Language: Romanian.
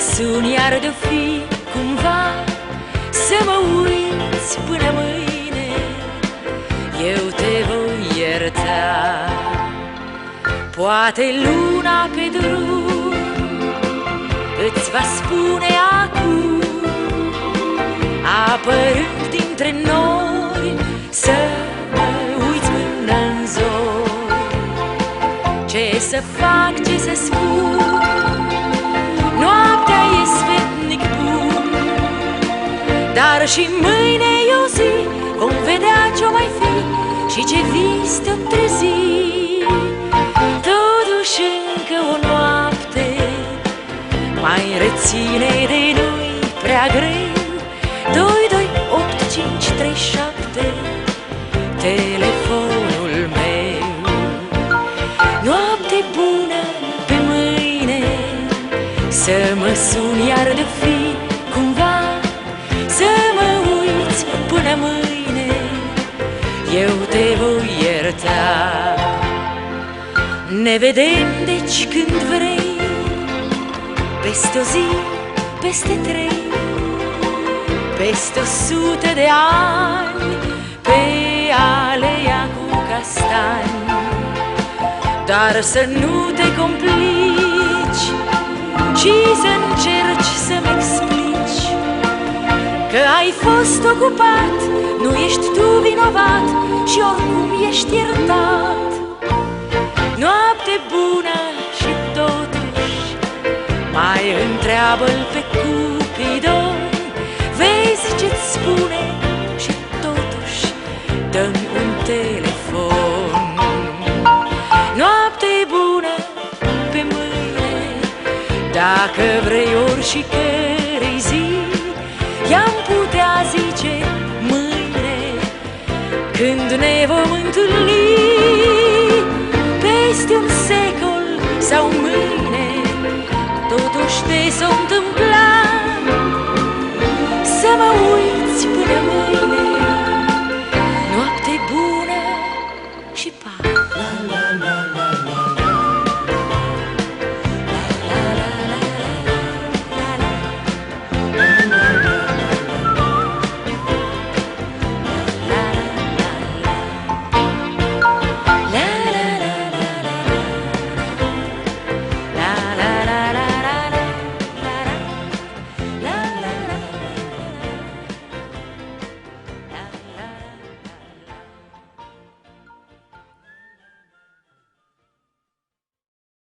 sun iar de fi cumva, să mă uiți până mâine, eu te voi ierta. Poate luna pe drum îți va spune acum, apărând dintre noi, să mă uiți până în zori. Ce să fac, ce să spun, noaptea e sfetnic bun, dar și mâine e o zi, vom vedea ce-o mai fi și ce vis te-o trezi. Totuși încă o noapte mai reține de noi prea greu, 2, 2, 8, 5, 3, 7, telefonul meu. Noapte bună pe mâine, să mă sun iar de fi cumva, să mă uiți până mâine, eu te voi ierta. Ne vedem deci când vrei, peste o zi, peste 3, peste 100 de ani, pe aleia cu castani. Dar să nu te complici și să încerci să-mi explici că ai fost ocupat, nu ești tu vinovat și oricum ești iertat. Noapte bună și totuși mai întreabă-l pe Cupidon, vezi ce-ți spune și totuși dă-mi un telefon. Noapte bună pe mâine, dacă vrei ori și cărei zi, i-am putea zice mâine, când ne vom întâlni.